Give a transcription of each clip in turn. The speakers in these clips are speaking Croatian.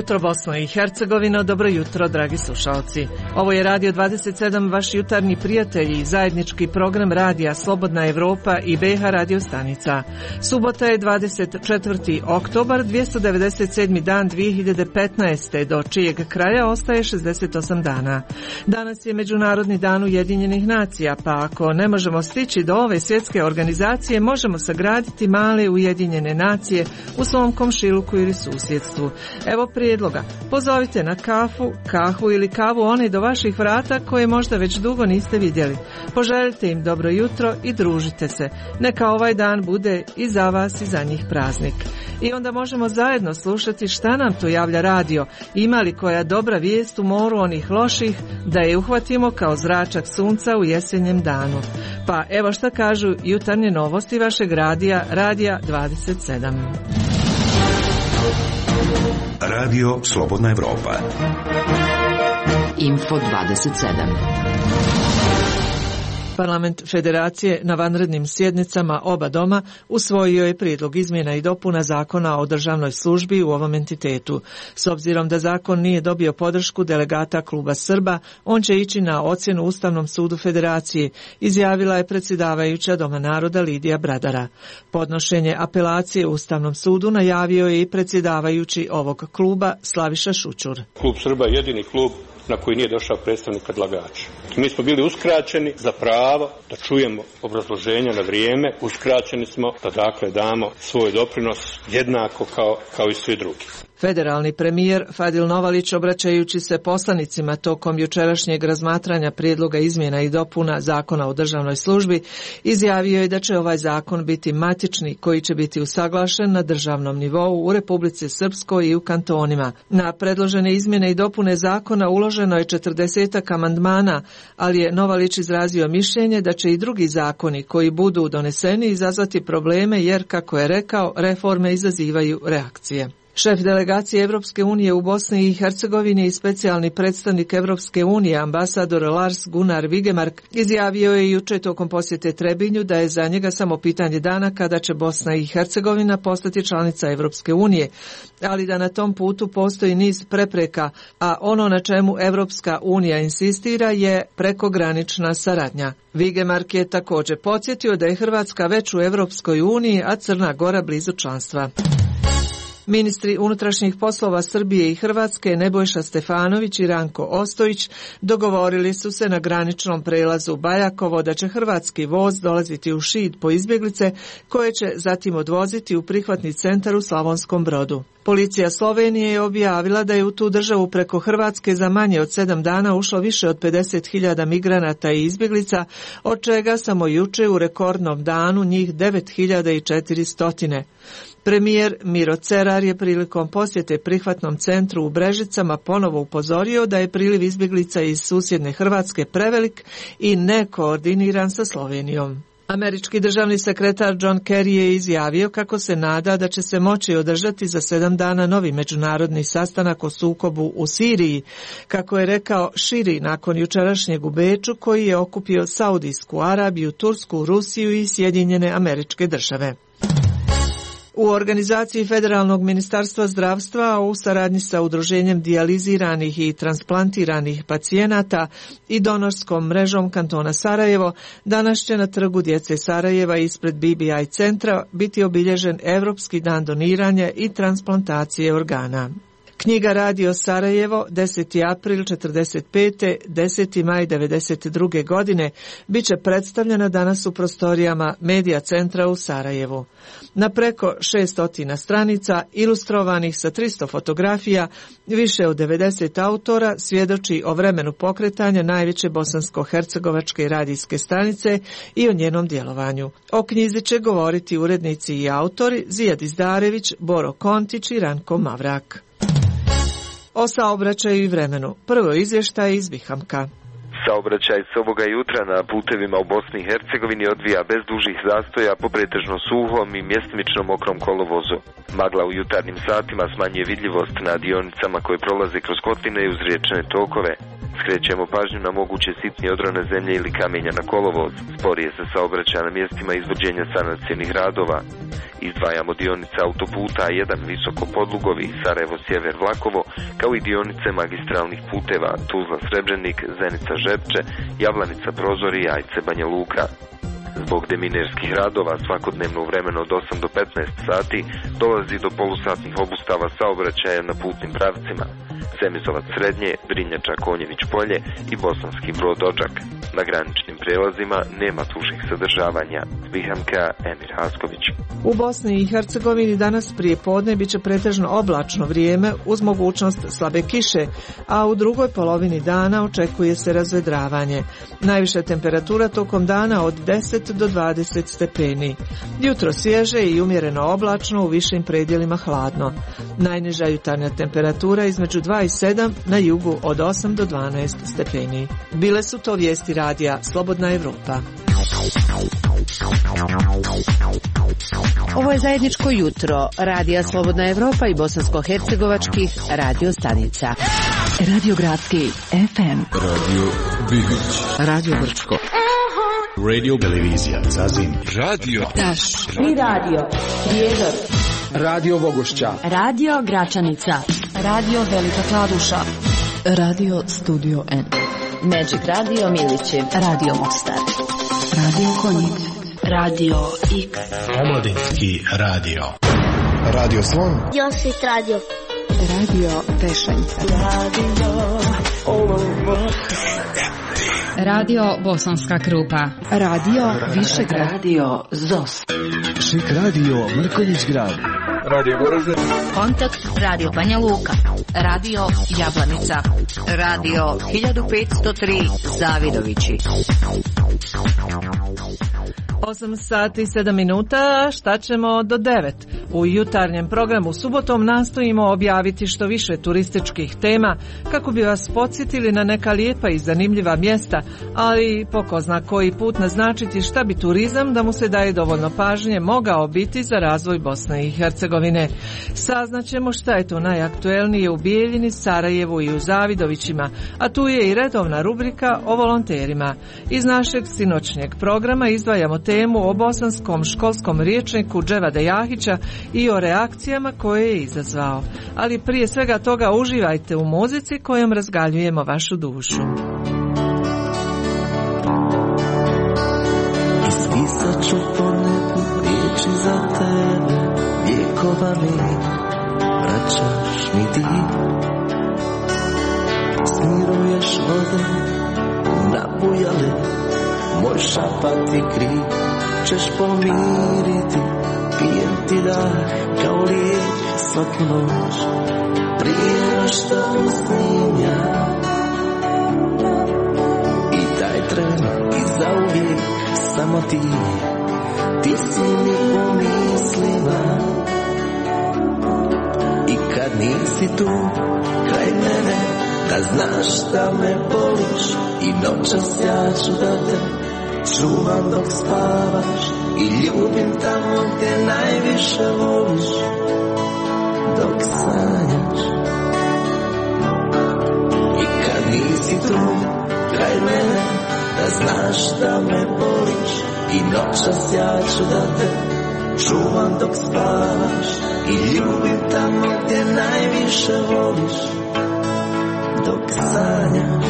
jutro Bosno i Hercegovino, dobro jutro dragi slušalci. Ovo je Radio 27, vaš jutarnji prijatelji i zajednički program radija Slobodna Evropa i BH radio stanica. Subota je 24. oktobar, 297. dan 2015. do čijeg kraja ostaje 68 dana. Danas je Međunarodni dan Ujedinjenih nacija, pa ako ne možemo stići do ove svjetske organizacije, možemo sagraditi male Ujedinjene nacije u svom komšiluku ili susjedstvu. Evo prijedloga. Pozovite na kahu ili kavu one do vaših vrata koje možda već dugo niste vidjeli. Poželite im dobro jutro i družite se. Neka ovaj dan bude i za vas i za njih praznik. I onda možemo zajedno slušati šta nam to javlja radio. Ima li koja dobra vijest u moru onih loših, da je uhvatimo kao zračak sunca u jesenjem danu. Pa evo šta kažu jutarnje novosti vašeg radija 27. Radio Slobodna Evropa. Info 27. Parlament Federacije na vanrednim sjednicama oba doma usvojio je prijedlog izmjena i dopuna zakona o državnoj službi u ovom entitetu. S obzirom da zakon nije dobio podršku delegata Kluba Srba, on će ići na ocjenu Ustavnom sudu Federacije, izjavila je predsjedavajuća Doma naroda Lidija Bradara. Podnošenje apelacije u Ustavnom sudu najavio je i predsjedavajući ovog kluba Slaviša Šućur. Klub Srba je jedini klub na koji nije došao predstavnik predlagača. Mi smo bili uskraćeni za pravo da čujemo obrazloženja na vrijeme, uskraćeni smo da dakle damo svoj doprinos jednako kao i svi drugi. Federalni premijer Fadil Novalić, obraćajući se poslanicima tokom jučerašnjeg razmatranja prijedloga izmjena i dopuna zakona o državnoj službi, izjavio je da će ovaj zakon biti matični koji će biti usaglašen na državnom nivou u Republici Srpskoj i u kantonima. Na predložene izmjene i dopune zakona uloženo je 40 amandmana, ali je Novalić izrazio mišljenje da će i drugi zakoni koji budu doneseni izazvati probleme jer, kako je rekao, reforme izazivaju reakcije. Šef delegacije Evropske unije u Bosni i Hercegovini i specijalni predstavnik Evropske unije, ambasador Lars Gunnar Vigemark, izjavio je jučer tokom posjete Trebinju da je za njega samo pitanje dana kada će Bosna i Hercegovina postati članica Evropske unije, ali da na tom putu postoji niz prepreka, a ono na čemu Evropska unija insistira je prekogranična saradnja. Vigemark je također podsjetio da je Hrvatska već u Evropskoj uniji, a Crna Gora blizu članstva. Ministri unutrašnjih poslova Srbije i Hrvatske Nebojša Stefanović i Ranko Ostojić dogovorili su se na graničnom prelazu Bajakovo da će hrvatski voz dolaziti u Šid po izbjeglice koje će zatim odvoziti u prihvatni centar u Slavonskom Brodu. Policija Slovenije je objavila da je u tu državu preko Hrvatske za manje od 7 dana ušlo više od 50.000 migranata i izbjeglica, od čega samo juče u rekordnom danu njih 9.400. Premijer Miro Cerar je prilikom posjete prihvatnom centru u Brežicama ponovo upozorio da je priliv izbjeglica iz susjedne Hrvatske prevelik i nekoordiniran sa Slovenijom. Američki državni sekretar John Kerry je izjavio kako se nada da će se moći održati za 7 dana novi međunarodni sastanak o sukobu u Siriji, kako je rekao širi nakon jučerašnjeg u Beču koji je okupio Saudijsku Arabiju, Tursku, Rusiju i Sjedinjene Američke Države. U organizaciji Federalnog ministarstva zdravstva u saradnji sa udruženjem dijaliziranih i transplantiranih pacijenata i donorskom mrežom kantona Sarajevo, danas će na trgu djece Sarajeva ispred BBI centra biti obilježen Europski dan doniranja i transplantacije organa. Knjiga Radio Sarajevo, 10. april 45. 10. maj 92. godine, bit će predstavljena danas u prostorijama Medija centra u Sarajevu. Na preko 600 stranica, ilustrovanih sa 300 fotografija, više od 90 autora svjedoči o vremenu pokretanja najveće bosansko-hercegovačke radijske stanice i o njenom djelovanju. O knjizi će govoriti urednici i autori Zijad Izdarević, Boro Kontić i Ranko Mavrak. O saobraćaju i vremenu. Prvo izvještaj iz Bihamka. Saobraćaj s ovoga jutra na putevima u Bosni i Hercegovini odvija bez dužih zastoja po pretežno suhom i mjestimično mokrom kolovozu. Magla u jutarnjim satima smanjuje vidljivost na dionicama koje prolaze kroz kotline i uz riječne tokove. Skrećemo pažnju na moguće sitnije odrane zemlje ili kamenja na kolovoz. Sporije se saobraćaja na mjestima izvođenja sanacijnih radova. Izdvajamo dionice autoputa A1 Visoko-Podlugovi, Sarajevo-Sjever Vlakovo, kao i dionice magistralnih puteva Tuzla-Srebrenik, Zenica-Žepče, Javlanica-Prozori, Ajce-Banja Luka. Zbog deminerskih radova svakodnevno u vremenu od 8 do 15 sati dolazi do polusatnih obustava saobraćaja na putnim pravcima Semizovac Srednje, Drinjača Konjević Polje i Bosanski Brod Odžak. Na graničnim prelazima nema tužih sadržavanja. Vihamka, Emir Hasković. U Bosni i Hercegovini danas prije podne biće pretežno oblačno vrijeme uz mogućnost slabe kiše, a u drugoj polovini dana očekuje se razvedravanje. Najviša temperatura tokom dana od 10 do 20 stepeni. Jutro svježe i umjereno oblačno, u višim predjelima hladno. Najniža jutarnja temperatura između 2 i 7, na jugu od 8 do 12 stepeni. Bile su to vijesti radija Slobodna Evropa. Ovo je zajedničko jutro Radija Slobodna Evropa i bosansko-hercegovačkih radio stanica. Radio Gradski FM, Radio Bihoć, Radio Brčko, Radio Televizija Zazim, Radio Taš i Radio Prijedor, Radio Vogošća, Radio Gračanica, Radio Velika Kladuša, Radio Studio N, Magic Radio Milići, Radio Mostar, Radio Konjic, Radio X, Omladinski radio, Radio Slon, Josit Radio, Radio Pešanica, Radio Bosanska Krupa, Radio Višegrad, Radio ZOS, Šik Radio Mrkonjić Grad, Radio Goražde, Kontakt Radio Banja Luka, Radio Jablanica, Radio 1503 Zavidovići. 8 sati 7 minuta, šta ćemo do 9? U jutarnjem programu subotom nastojimo objaviti što više turističkih tema kako bi vas podsjetili na neka lijepa i zanimljiva mjesta, ali po ko zna koji put naznačiti šta bi turizam, da mu se daje dovoljno pažnje, mogao biti za razvoj Bosne i Hercegovine. Saznaćemo šta je to najaktuelnije u Bijeljini, Sarajevu i u Zavidovićima, a tu je i redovna rubrika o volonterima. Iz našeg sinoćnjeg programa izdvajamo temu o bosanskom školskom riječniku Dževada Jahića i o reakcijama koje je izazvao. Ali prije svega toga uživajte u muzici kojom razgaljujemo vašu dušu. Ispisat ću po nebu riječi za tebe, vjekova mi vraćaš mi ti. Smiruješ vode nabujale, moj šapati krik ćeš pomiriti. Pijem ti dah kao lijek svaku noć, prije što usnim ja. I taj tren i zauvijek samo ti, ti si mi u mislima. I kad nisi tu kraj mene, da znaš da me boliš, i noćas ja ću da te čuvam dok spavaš i ljubim tamo gdje najviše voliš, dok sanjaš. I kad nisi tu kraj mene, da znaš da me boliš, i noćas ja ću da te čuvam dok spavaš i ljubim tamo gdje najviše voliš, dok sanjaš.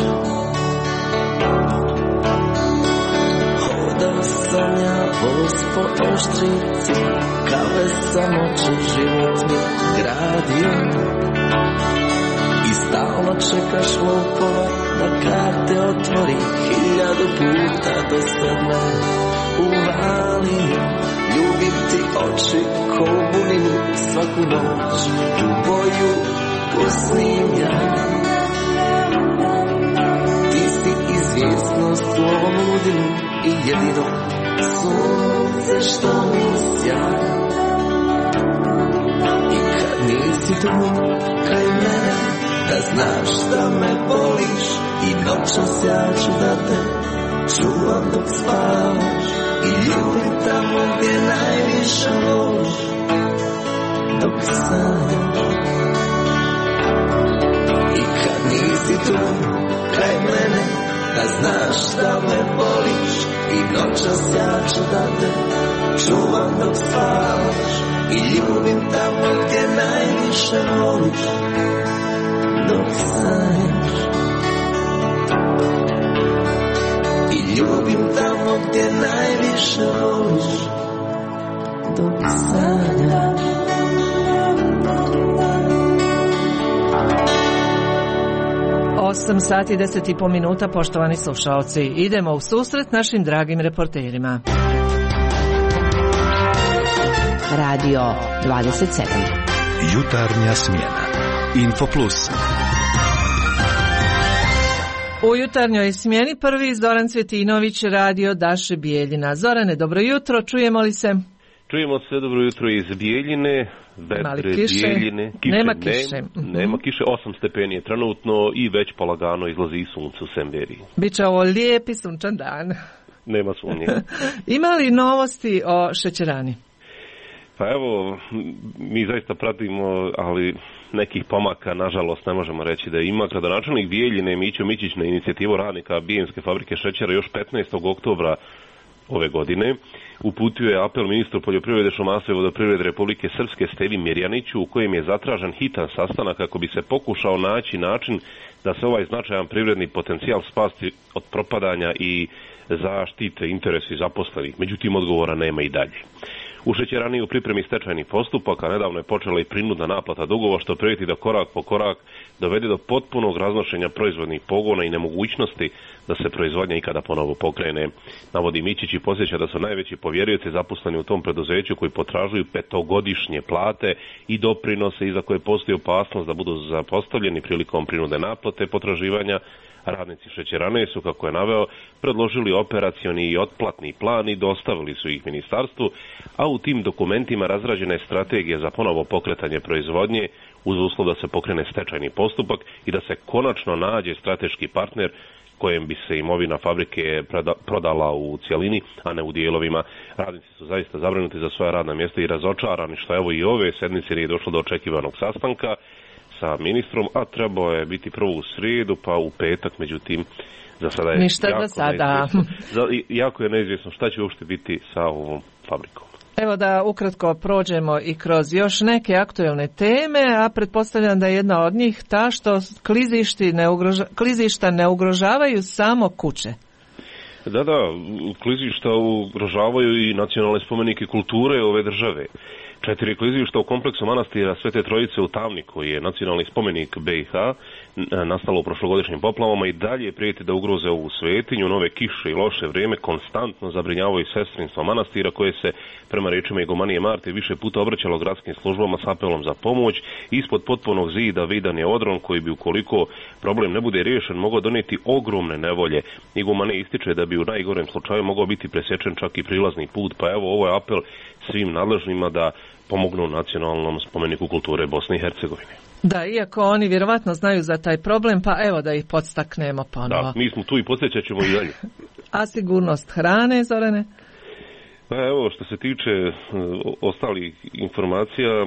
Hodao sam ja voz po oštrici, kave sam oču, život mi gradio. I stalno čekaš lopova da karte otvori, 1000 puta do sedna uvalio. Ljubim ti oči ko buninu, svaku noć tu boju pustim ja. Ti si izvjesnost u ovom ludilu i jedino sunce što mi sja. I kad nisi tu kraj mene, da znaš da me boliš, i noćas ja ću da te čuvam dok spavaš i ljubim tamo gdje najviše voliš, dok sanjaš. I kad nisi tu kraj mene, da znaš da me boliš, i noćas ja ću da te čuvam dok spavaš i ljubim tamo gdje najviše voliš dok sanjaš. I ljubim tamo gdje najviše voliš dok sanjaš. Osam sati 10:30, poštovani slušalci. Idemo u susret našim dragim reporterima. Radio 27. Jutarnja smjena. Infoplus. U jutarnjoj smjeni prvi Zoran Cvjetinović, radio Daše Bijeljina. Zorane, dobro jutro, čujemo li se? Čujemo se, dobro jutro iz Bijeljine. Vetre, Bijeljine. Nema kiše. Nema kiše, 8 stepeni je trenutno i već polagano izlazi sunce u Semberiji. Biće ovo lijepi sunčan dan. Nema sumnje. Ima li novosti o šećerani? Pa evo, mi zaista pratimo, ali nekih pomaka, nažalost, ne možemo reći da ima. Gradonačelnik Bijeljine Mićo Mićić na inicijativu radnika Bijeljinske fabrike šećera još 15. oktobra ove godine uputio je apel ministru poljoprivrede, šumarstva i vodoprivrede Republike Srpske Stevi Mirjaniću, u kojem je zatražen hitan sastanak kako bi se pokušao naći način da se ovaj značajan privredni potencijal spasi od propadanja i zaštite interesi zaposlenih. Međutim, odgovora nema i dalje. U šećerani u pripremi stečajnih postupaka nedavno je počela i prinudna naplata dugova, što prijeti da korak po korak dovede do potpunog raznošenja proizvodnih pogona i nemogućnosti da se proizvodnja ikada ponovo pokrene. Navodi Mićić i podsjeća da su najveći povjerioci zaposleni u tom preduzeću koji potražuju 5-godišnje plate i doprinose i za koje postoji opasnost da budu zapostavljeni prilikom prinudne naplate potraživanja. Radnici šećerane su, kako je naveo, predložili operacioni i otplatni plan i dostavili su ih ministarstvu, a u tim dokumentima razrađena je strategija za ponovo pokretanje proizvodnje uz uslov da se pokrene stečajni postupak i da se konačno nađe strateški partner kojem bi se imovina fabrike prodala u cjelini, a ne u dijelovima. Radnici su zaista zabrinuti za svoja radna mjesta i razočarani što evo i ove sedmice nije došlo do očekivanog sastanka sa ministrom, a trebao je biti prvo u srijedu, pa u petak, međutim, za sada je jako je neizvjesno šta će uopšte biti sa ovom fabrikom. Evo da ukratko prođemo i kroz još neke aktuelne teme, a pretpostavljam da je jedna od njih ta što klizišta ne ugrožavaju samo kuće. Da, klizišta ugrožavaju i nacionalne spomenike kulture ove države. 4 klizišta u kompleksu manastira Svete Trojice u Tamni, koji je nacionalni spomenik BiH, nastalo u prošlogodišnjim poplavama i dalje prijeti da ugroze ovu svetinju. Nove kiše i loše vrijeme konstantno zabrinjavaju sestrinstvo manastira, koje se, prema rečima igumanije Marte, više puta obraćalo gradskim službama s apelom za pomoć. Ispod potpunog zida vidan je odron koji bi, ukoliko problem ne bude riješen, mogao donijeti ogromne nevolje. Igumanije ističe da bi u najgorem slučaju mogao biti presječen čak i prilazni put, pa evo ovo je apel svim nadležnima da pomognu nacionalnom spomeniku kulture Bosne i Hercegovine. Da, iako oni vjerovatno znaju za taj problem, pa evo da ih podstaknemo ponovo. Da, mi smo tu i podsjećat ćemo i dalje. A sigurnost hrane, Zorane? Pa evo, što se tiče ostalih informacija,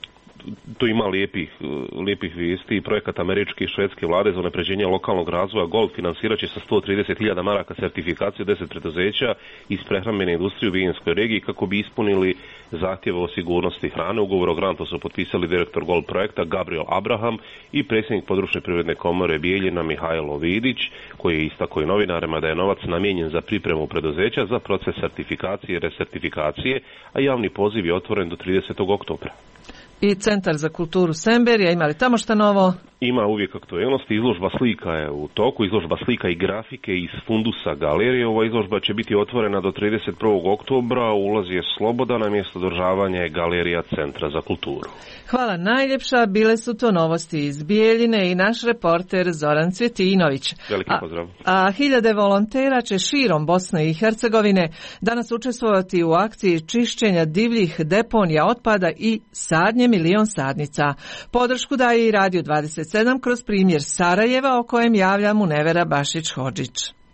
tu ima lijepih vijesti. Projekat američke i švedske vlade za unapređenje lokalnog razvoja GOLD financirat će sa 130.000 maraka sertifikaciju 10 preduzeća iz prehrambene industrije u Bijeljinskoj regiji kako bi ispunili zahtjeve o sigurnosti hrane. Ugovor o grantu su potpisali direktor GOLD projekta Gabriel Abraham i predsjednik područne privredne komore Bijeljina Mihajlo Vidić, koji je istakao i novinarima da je novac namijenjen za pripremu preduzeća za proces sertifikacije i resertifikacije, a javni poziv je otvoren do 30. oktobra. I Centar za kulturu Semberija, ima li tamo šta novo? Ima uvijek aktuelnosti, izložba slika je u toku, izložba slika i grafike iz fundusa galerije. Ova izložba će biti otvorena do 31. oktobra, ulaz je slobodan, na mjesto održavanja je galerija Centra za kulturu. Hvala najljepša, bile su to novosti iz Bijeljine i naš reporter Zoran Cvjetinović. Veliki pozdrav. A hiljade volontera će širom Bosne i Hercegovine danas učestvovati u akciji čišćenja divljih deponija otpada i sadnje 1.000.000 sadnica. Podršku daje i Radio 27 kroz primjer Sarajeva, o kojem javlja Munevera Bašić-Hodžić.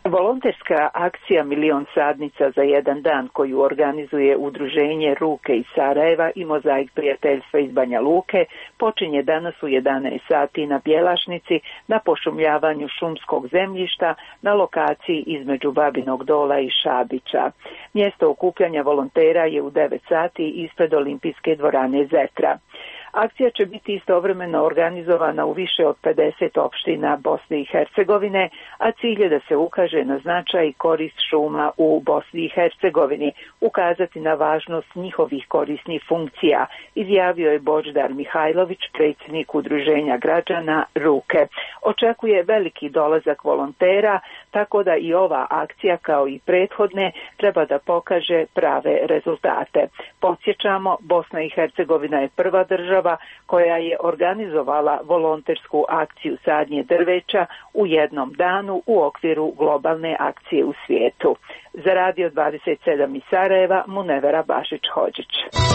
Volonterska akcija Milion sadnica za jedan dan koju organizuje Udruženje Ruke iz Sarajeva i Mozaik prijateljstva iz Banja Luke počinje danas u 11 sati na Bjelašnici na pošumljavanju šumskog zemljišta na lokaciji između Babinog Dola i Šabića. Mjesto okupljanja volontera je u 9 sati ispred Olimpijske dvorane Zetra. Akcija će biti istovremeno organizovana u više od 50 opština Bosne i Hercegovine, a cilj je da se ukaže na značaj i korist šuma u Bosni i Hercegovini, ukazati na važnost njihovih korisnih funkcija, izjavio je Božidar Mihajlović, predsjednik Udruženja građana Ruke. Očekuje veliki dolazak volontera, tako da i ova akcija kao i prethodne treba da pokaže prave rezultate. Podsjećamo, Bosna i Hercegovina je prva država koja je organizovala volontersku akciju sadnje drveća u jednom danu u okviru globalne akcije u svijetu. Za Radio 27 iz Sarajeva, Munevera Bašić-Hođić.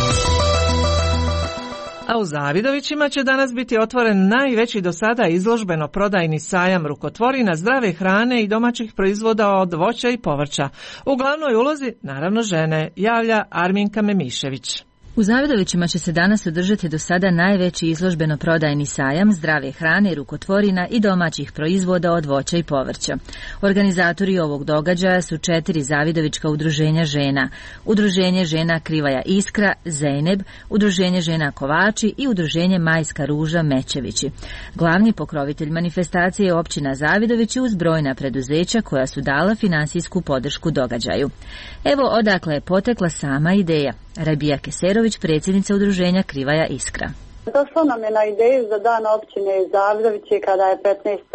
A u Zavidovićima će danas biti otvoren najveći do sada izložbeno-prodajni sajam rukotvorina, zdrave hrane i domaćih proizvoda od voća i povrća. U glavnoj ulozi, naravno, žene, javlja Arminka Memišević. U Zavidovićima će se danas održati do sada najveći izložbeno-prodajni sajam zdrave hrane, rukotvorina i domaćih proizvoda od voća i povrća. Organizatori ovog događaja su 4 zavidovićka udruženja žena. Udruženje žena Krivaja Iskra, Zejneb, Udruženje žena Kovači i Udruženje Majska Ruža Mečevići. Glavni pokrovitelj manifestacije je općina Zavidovići uz brojna preduzeća koja su dala finansijsku podršku događaju. Evo odakle je potekla sama ideja. Rabija Keserović, predsjednica udruženja Krivaja Iskra. Došlo nam je na ideju za dan općine Zavidovići kada je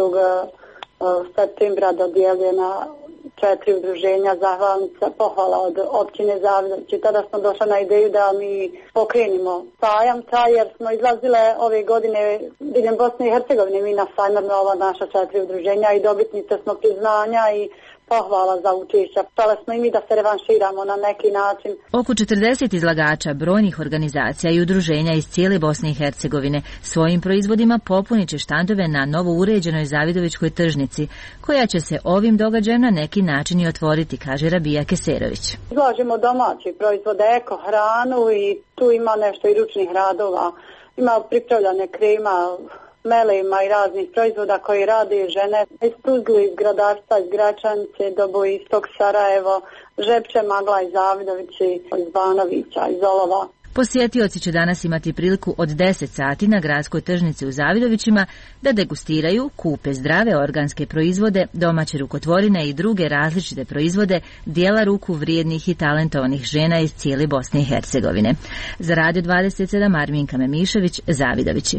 15. septembra dodijeljena 4 udruženja zahvalnica pohvala od općine Zavidovići. Tada smo došli na ideju da mi pokrenimo sajam taj jer smo izlazile ove godine diljem Bosne i Hercegovine mi na sajmu ova naša 4 udruženja i dobitnice smo priznanja i pohvala za učešća. Htjeli smo i mi da se revanširamo na neki način. Oko 40 izlagača brojnih organizacija i udruženja iz cijele Bosne i Hercegovine svojim proizvodima popunit će štandove na novo uređenoj Zavidovićkoj tržnici, koja će se ovim događajem na neki način i otvoriti, kaže Rabija Keserović. Izlažemo domaći proizvode, eko hranu i tu ima nešto i ručnih radova. Ima pripravljane krema, melema i raznih proizvoda koji rade žene iz Tuzle, iz Gradarstva, iz Gračanice, do Boistog, Sarajevo, Žepče, Magla iz Zavidovići, iz Banovića, iz Olova. Posjetioci će danas imati priliku od 10 sati na gradskoj tržnici u Zavidovićima da degustiraju, kupe zdrave organske proizvode, domaće rukotvorine i druge različite proizvode, dijela ruku vrijednih i talentovanih žena iz cijele Bosne i Hercegovine. Za Radio 27 Arminka Memišević, Zavidovići.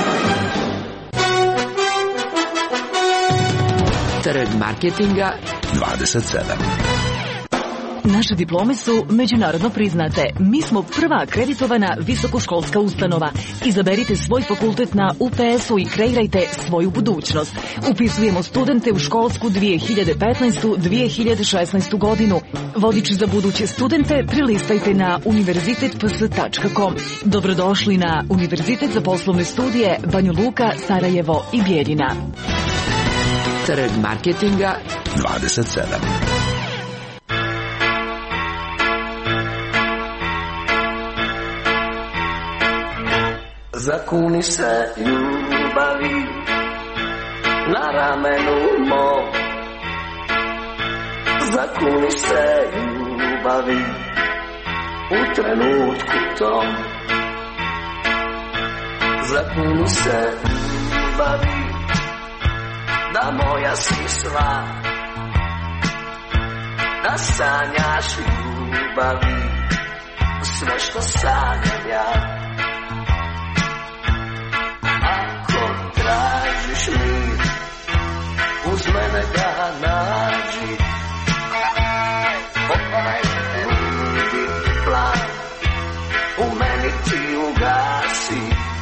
Trg marketinga 27. Naše diplome su međunarodno priznate. Mi smo prva akreditovana visokoškolska ustanova. Izaberite svoj fakultet na UPS-u i kreirajte svoju budućnost. Upisujemo studente u školsku 2015-2016 godinu. Vodič za buduće studente prilistajte na univerzitetps.com. Dobrodošli na Univerzitet za poslovne studije Banja Luka, Sarajevo i Bijeljina. Trg marketinga 27. Zakuni se ljubavi na ramenu mom. Zakuni se ljubavi u trenutku tom. Zakuni se ljubavi da moja si sva. Da sanjaš ljubavi sve što sanjam ja. Tražiš mir, uz mene ga nađi. Ovaj ludi plan u meni ti ugasi.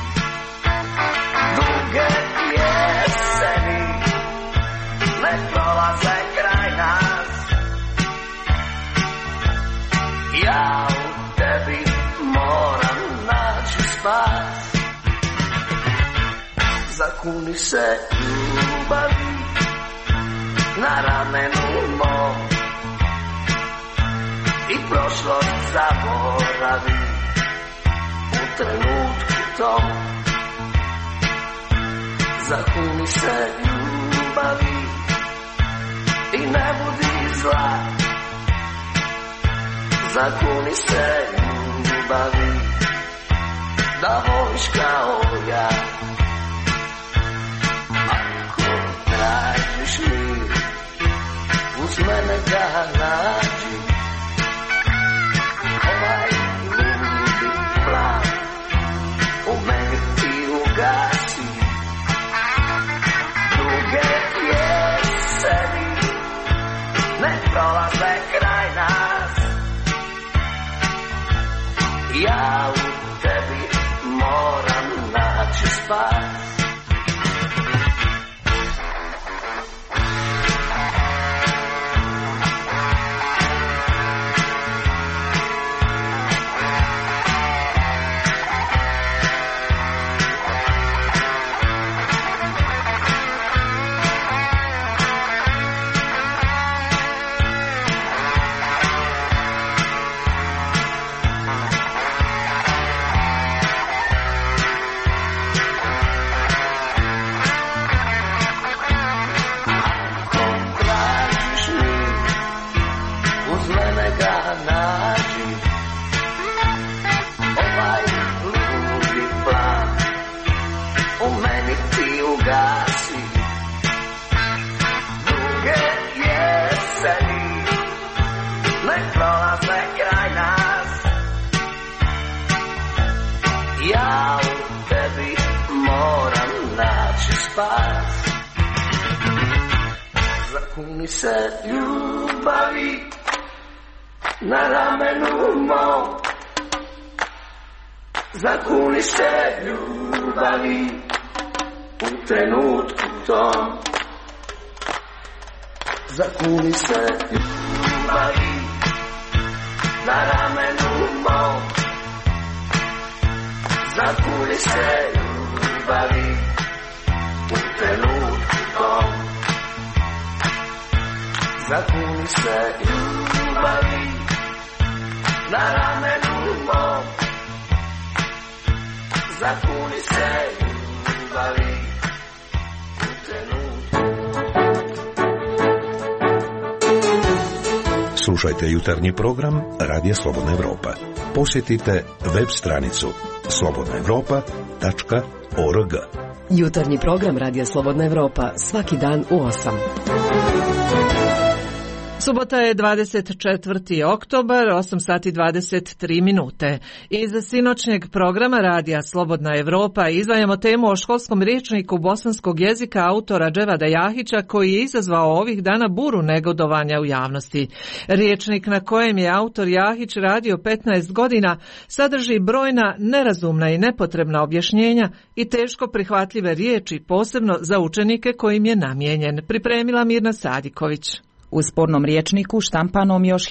Duge jeseni ne prolaze kraj nas. Ja u tebi moram naći spas. Zakuni se ljubavi na ramenu ljubavi, u trenutku tom. Zakuni se ljubavi i ne budi zla. Zakuni se ljubavi da voliš kao ja. Ako tražiš mir, uz mene ga nađi. Ovaj ludi plan u meni ti ugasi. Druge jeseni ne prolaze kraj nas. Ja u tebi moram naći spas. Ja u tebi moram naći spas. Zakuni se ljubavi na ramenu mom. Zakuni se ljubavi u trenutku tom. Zakuni se ljubavi na ramenu mom. Zakuni se ljubavi u trenutku tom. Zakuni se ljubavi na ramenu mom. Zakuni se ljubavi u trenutku. Slušajte jutarnji program Radija Slobodna Evropa. Posjetite web stranicu slobodnaevropa.org. Jutarnji program Radija Slobodna Evropa svaki dan u 8. Subota je 24. oktobar, 8 sati 23 minute. Iz sinoćnjeg programa Radija Slobodna Evropa izdvajamo temu o školskom rječniku bosanskog jezika autora Dževada Jahića, koji je izazvao ovih dana buru negodovanja u javnosti. Rječnik na kojem je autor Jahić radio 15 godina sadrži brojna nerazumna i nepotrebna objašnjenja i teško prihvatljive riječi, posebno za učenike kojim je namijenjen. Pripremila Mirna Sadiković. U spornom rječniku štampanom još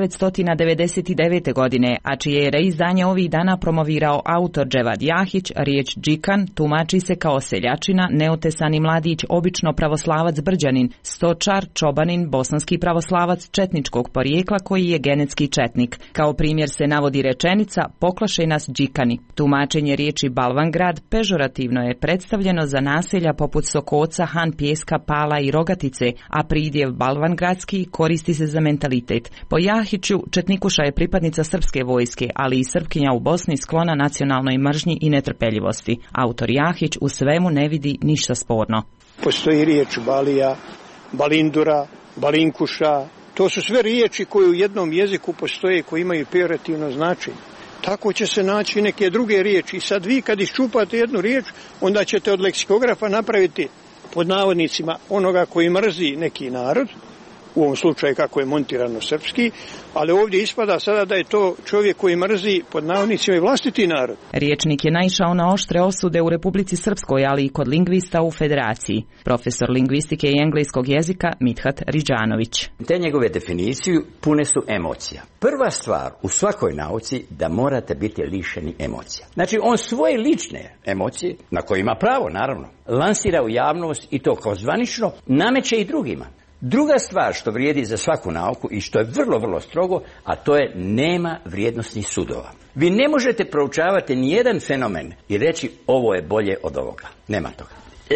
1999. godine, a čije je reizdanje ovih dana promovirao autor Dževad Jahić, riječ džikan tumači se kao seljačina, neotesani mladić, obično pravoslavac Brđanin, stočar, čobanin, bosanski pravoslavac četničkog porijekla koji je genetski četnik. Kao primjer se navodi rečenica poklašaj nas džikani. Tumačenje riječi Balvangrad pežorativno je predstavljeno za naselja poput Sokoca, Han Pjeska, Pala i Rogatice, a pridjev Balvangrad koristi se za mentalitet. Po Jahiću, četnikuša je pripadnica srpske vojske, ali i Srpkinja u Bosni sklona nacionalnoj mržnji i netrpeljivosti. Autor Jahić u svemu ne vidi ništa sporno. Postoji riječ balija, balindura, balinkuša. To su sve riječi koje u jednom jeziku postoje, koji imaju pejorativno značenje. Tako će se naći neke druge riječi. I sad vi kad iščupate jednu riječ, onda ćete od leksikografa napraviti pod navodnicima onoga koji mrzi neki narod, u ovom slučaju kako je montirano srpski, ali ovdje ispada sada da je to čovjek koji mrzi pod navodnicima i vlastiti narod. Riječnik je naišao na oštre osude u Republici Srpskoj, ali i kod lingvista u Federaciji. Profesor lingvistike i engleskog jezika Mithat Riđanović. Te njegove definicije pune su emocija. Prva stvar u svakoj nauci da morate biti lišeni emocija. Znači on svoje lične emocije, na koje ima pravo naravno, lansira u javnost i to kao zvanično nameće i drugima. Druga stvar što vrijedi za svaku nauku i što je vrlo, vrlo strogo, a to je nema vrijednosnih sudova. Vi ne možete proučavati nijedan fenomen i reći ovo je bolje od ovoga. Nema toga.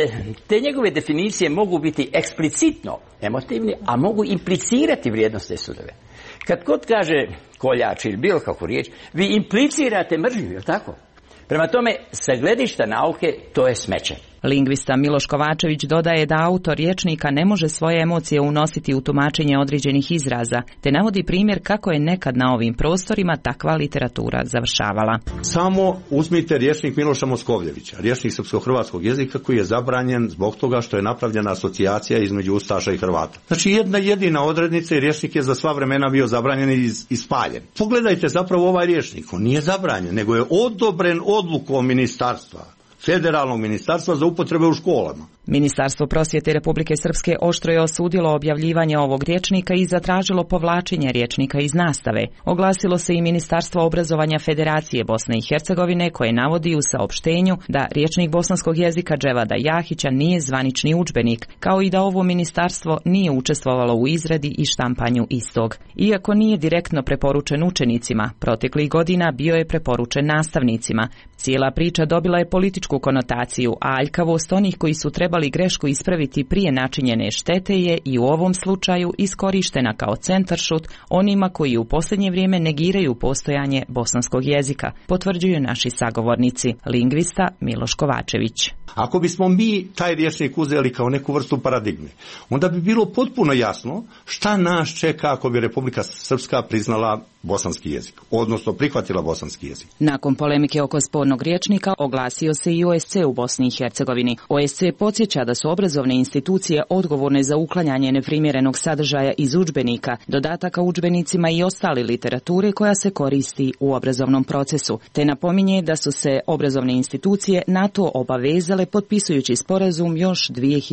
Te njegove definicije mogu biti eksplicitno emotivni, a mogu implicirati vrijednosne sudove. Kad god kaže koljač ili bilo kakvu riječ, vi implicirate mržnju, je li tako? Prema tome, sa gledišta nauke, to je smeće. Lingvista Miloš Kovačević dodaje da autor rječnika ne može svoje emocije unositi u tumačenje određenih izraza, te navodi primjer kako je nekad na ovim prostorima takva literatura završavala. Samo uzmite rječnik Miloša Moskovljevića, rječnik srpsko-hrvatskog jezika koji je zabranjen zbog toga što je napravljena asocijacija između Ustaša i Hrvata. Znači jedna jedina odrednica i rječnik je za sva vremena bio zabranjen i spaljen. Pogledajte zapravo ovaj rječnik, on nije zabranjen, nego je odobren odlukom ministarstva. Federalnog ministarstva za upotrebe u školama. Ministarstvo prosvjete Republike Srpske oštro je osudilo objavljivanje ovog rječnika i zatražilo povlačenje rječnika iz nastave. Oglasilo se i Ministarstvo obrazovanja Federacije Bosne i Hercegovine koje navodi u saopštenju da rječnik bosanskog jezika Dževada Jahića nije zvanični udžbenik, kao i da ovo ministarstvo nije učestvovalo u izradi i štampanju istog. Iako nije direktno preporučen učenicima, proteklih godina bio je preporučen nastavnicima. Cijela priča dobila je političku konotaciju, a aljkavost onih koji su trebali grešku ispraviti prije načinjene štete je i u ovom slučaju iskorištena kao centaršut onima koji u posljednje vrijeme negiraju postojanje bosanskog jezika, potvrđuju naši sagovornici, lingvista Miloš Kovačević. Ako bismo mi taj rječnik uzeli kao neku vrstu paradigme, onda bi bilo potpuno jasno šta nas čeka ako bi Republika Srpska priznala bosanski jezik, odnosno prihvatila bosanski jezik. Nakon polemike oko spornog rječnika oglasio se i OSC u Bosni i Hercegovini. OSC podsjeća da su obrazovne institucije odgovorne za uklanjanje neprimjerenog sadržaja iz udžbenika, dodataka udžbenicima i ostale literature koja se koristi u obrazovnom procesu, te napominje da su se obrazovne institucije na to obavezale potpisujući sporazum još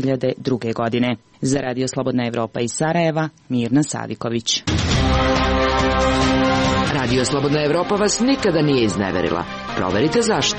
2002. godine. Za Radio Slobodna Evropa iz Sarajeva, Mirna Saviković. Radio Slobodna Evropa vas nikada nije izneverila. Proverite zašto.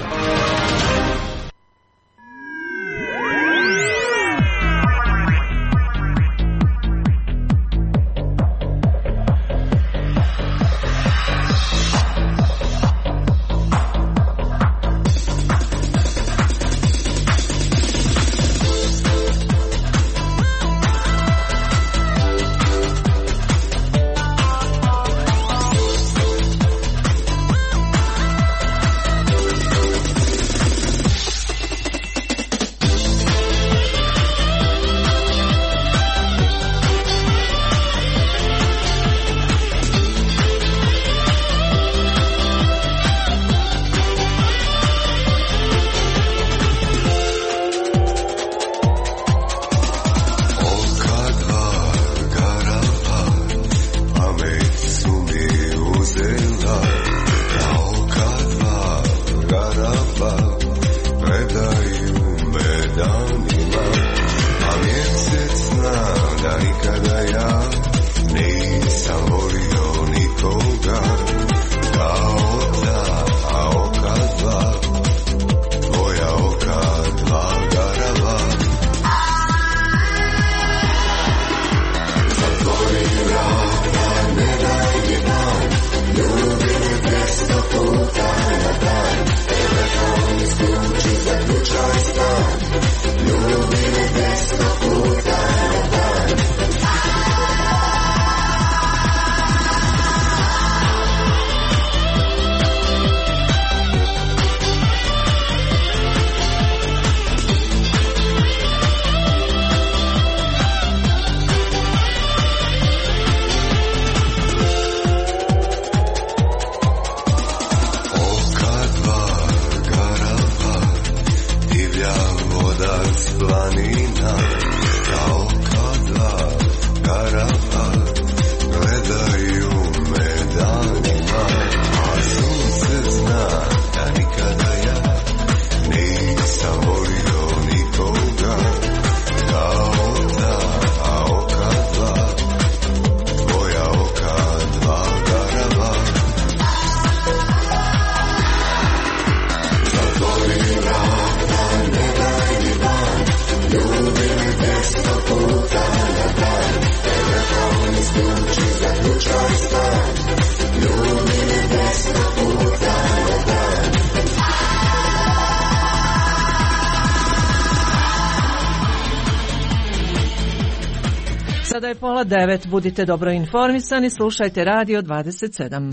Sada je 8:30, budite dobro informisani, slušajte Radio 27.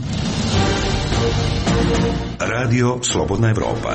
Radio Slobodna Evropa.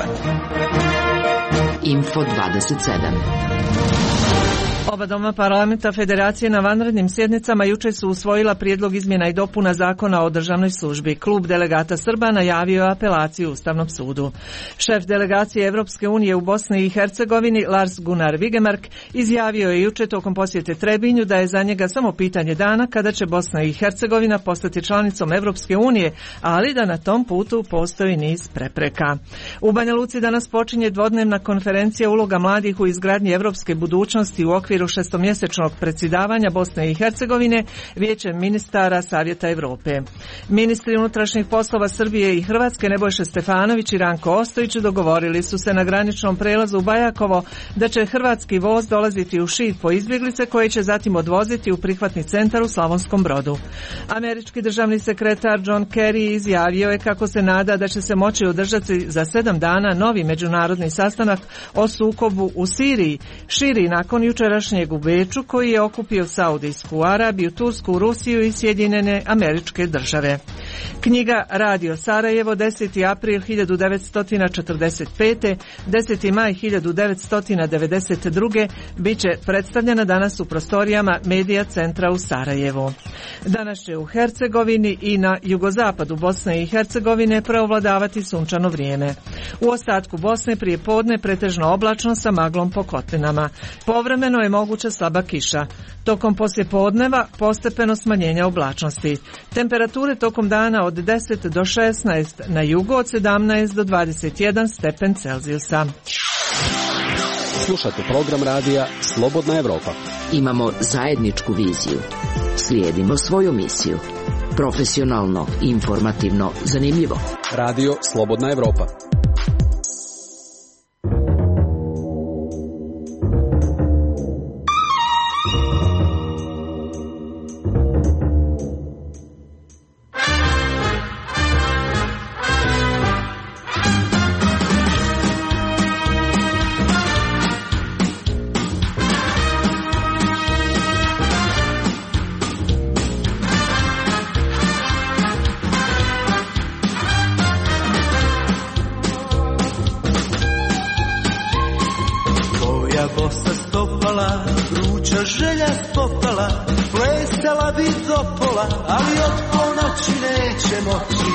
Info 27. Oba doma parlamenta Federacije na vanrednim sjednicama jučer su usvojila prijedlog izmjena i dopuna Zakona o državnoj službi. Klub delegata Srba najavio je apelaciju Ustavnom sudu. Šef delegacije Evropske unije u Bosni i Hercegovini Lars Gunnar Vigemark izjavio je jučer tokom posjete Trebinju da je za njega samo pitanje dana kada će Bosna i Hercegovina postati članicom Evropske unije, ali da na tom putu postoji niz prepreka. U Banja Luci danas počinje dvodnevna konferencija uloga mladih u izgradnji evropske budućnosti u okviru šestomjesečnog predsjedavanja Bosne i Hercegovine Vijećem ministara Savjeta Europe. Ministri unutrašnjih poslova Srbije i Hrvatske Nebojša Stefanović i Ranko Ostojić dogovorili su se na graničnom prelazu u Bajakovo da će hrvatski voz dolaziti u Šid po izbjeglice koje će zatim odvoziti u prihvatni centar u Slavonskom Brodu. Američki državni sekretar John Kerry izjavio je kako se nada da će se moći održati za 7 dana novi međunarodni sastanak o sukobu u Siriji, širi nakon jučerašnjeg u Beču koji je okupio Saudijsku Arabiju, Tursku, Rusiju i Sjedinjene Američke Države. Knjiga Radio Sarajevo 10. april 1945. 10. maj 1992. bit će predstavljena danas u prostorijama Medija centra u Sarajevu. Danas će u Hercegovini i na jugozapadu Bosne i Hercegovine preovladavati sunčano vrijeme. U ostatku Bosne prije podne pretežno oblačno sa maglom po kotlinama. Povremeno je moguća slaba kiša. Tokom poslijepodneva postepeno smanjenja oblačnosti. Temperature tokom dana od 10 do 16, na jugu od 17 do 21 stepen Celzijusa. Slušate program radija Slobodna Evropa. Imamo zajedničku viziju. Slijedimo svoju misiju. Profesionalno, informativno, zanimljivo. Radio Slobodna Evropa. Ali od ponoći neće moći.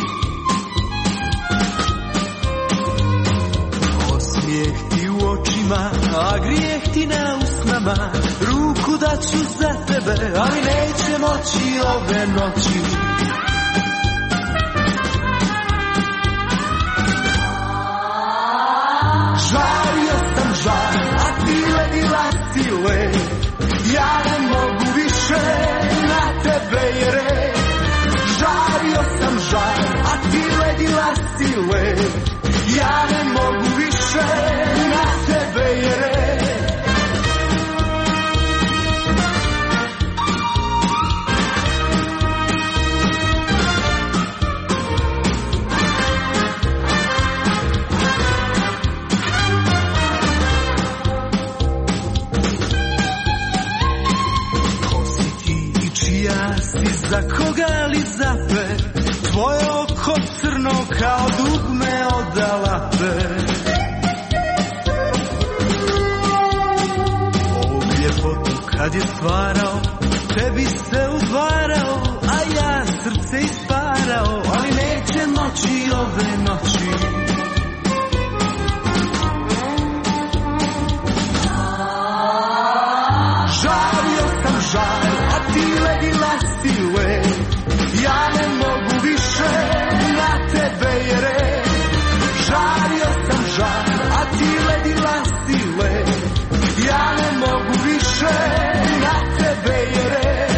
Osmijeh ti u očima, a grijeh ti na usnama. Ruku daću za tebe, ali neće moći ove noći. Žario sam žar, a ti ledila si led. Ja ne mogu više na tebe je red. Žario sam žar, a ti ledila si led. Ja ne mogu više na tebe je red. Za koga li zapet, tvoje oko crno kao dugme od Alape. Ovog ljepotu kad je stvarao, tebi se udvarao, a ja srce isparao, ali neće moći ove noći. Žario sam žar, a ti ledila si led. Ja ne mogu više na tebe je red. Žario sam žar, a ti ledila si led. Ja ne mogu više na tebe je red.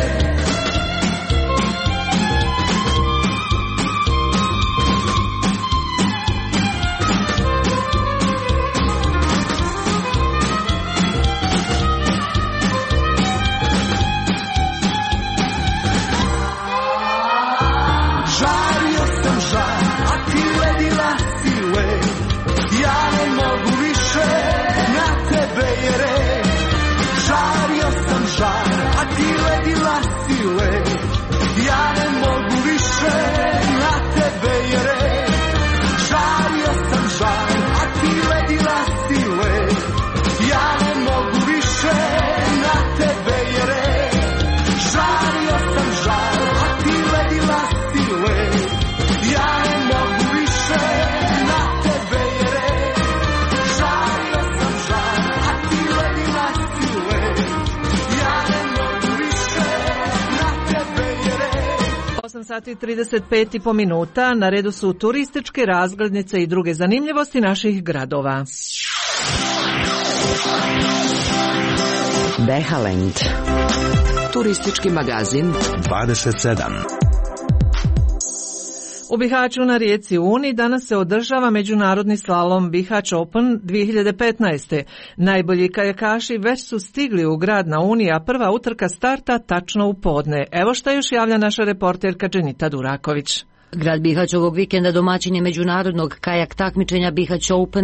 sati 35,5 minuta. Na redu su turističke razglednice i druge zanimljivosti naših gradova. Behalend. Turistički magazin 27. U Bihaću na rijeci Uni danas se održava međunarodni slalom Bihać Open 2015. Najbolji kajakaši već su stigli u grad na Uni, a prva utrka starta tačno u podne. Evo šta još javlja naša reporterka Dženita Duraković. Grad Bihać ovog vikenda domaćin je međunarodnog kajak takmičenja Bihać Open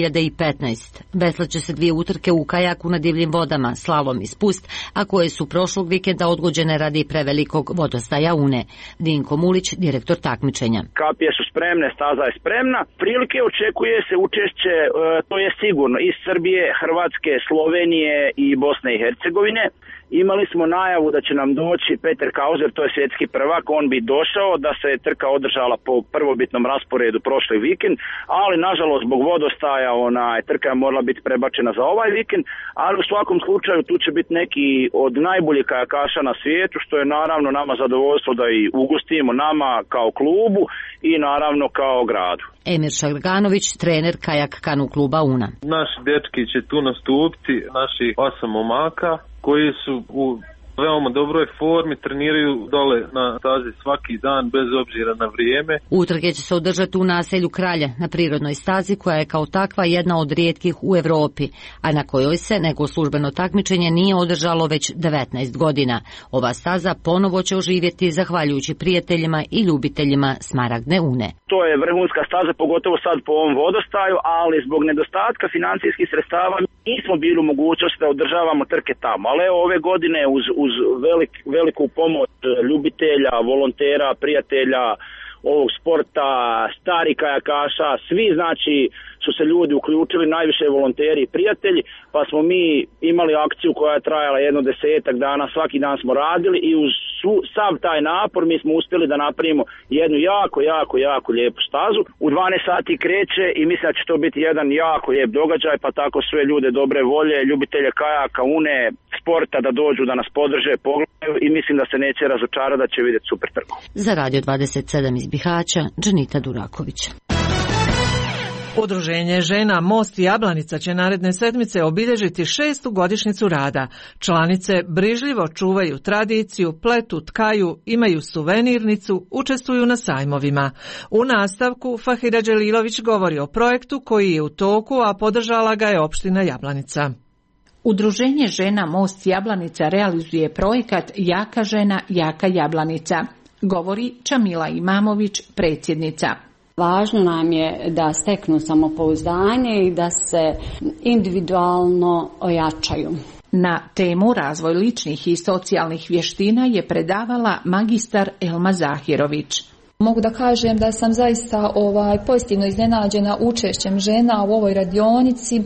2015. Veslaće se 2 utrke u kajaku na divljim vodama, slalom i spust, a koje su prošlog vikenda odgođene radi prevelikog vodostaja Une. Dinko Mulić, direktor takmičenja. Kapije su spremne, staza je spremna. Prilike očekuje se učešće, to je sigurno, iz Srbije, Hrvatske, Slovenije i Bosne i Hercegovine. Imali smo najavu da će nam doći Peter Kauzer, to je svjetski prvak, on bi došao da se trka održala po prvobitnom rasporedu prošli vikend, ali nažalost zbog vodostaja trka je morala biti prebačena za ovaj vikend, ali u svakom slučaju tu će biti neki od najboljih kajakaša na svijetu, što je naravno nama zadovoljstvo da i ugostimo nama kao klubu i naravno kao gradu. Emir Šarganović, trener kajak kanu kluba Una. Naši dečki će tu nastupiti, naši 8 momaka koji su u veoma dobroj formi, treniraju dole na stazi svaki dan bez obzira na vrijeme. Utrke će se održati u naselju Kralje na prirodnoj stazi koja je kao takva jedna od rijetkih u Europi, a na kojoj se neko službeno takmičenje nije održalo već 19 godina. Ova staza ponovo će oživjeti zahvaljujući prijateljima i ljubiteljima Smaragdne Une. To je vrhunska staza, pogotovo sad po ovom vodostaju, ali zbog nedostatka financijskih sredstava nismo bili u mogućnosti da održavamo trke tamo. Ali evo ove godine uz veliku pomoć ljubitelja, volontera, prijatelja ovog sporta, stari kajakaša, svi znači su se ljudi uključili, najviše volonteri i prijatelji, pa smo mi imali akciju koja je trajala jedno 10 dana, svaki dan smo radili i uz sav taj napor mi smo uspjeli da napravimo jednu jako lijepu stazu. U 12 sati kreće i mislim da će to biti jedan jako lijep događaj, pa tako sve ljude dobre volje, ljubitelje kajaka, Une, sporta da dođu da nas podrže, pogledaju i mislim da se neće razočarati, da će vidjeti super trku. Za Radio 27 iz Bihaća, Dženita Duraković. Udruženje žena Most Jablanica će naredne sedmice obilježiti 6. godišnjicu rada. Članice brižljivo čuvaju tradiciju, pletu, tkaju, imaju suvenirnicu, učestvuju na sajmovima. U nastavku Fahira Đelilović govori o projektu koji je u toku, a podržala ga je opština Jablanica. Udruženje žena Most Jablanica realizuje projekat Jaka žena, jaka Jablanica, govori Čamila Imamović, predsjednica. Važno nam je da steknu samopouzdanje i da se individualno ojačaju. Na temu razvoj ličnih i socijalnih vještina je predavala magistar Elma Zahirović. Mogu da kažem da sam zaista pozitivno iznenađena učešćem žena u ovoj radionici.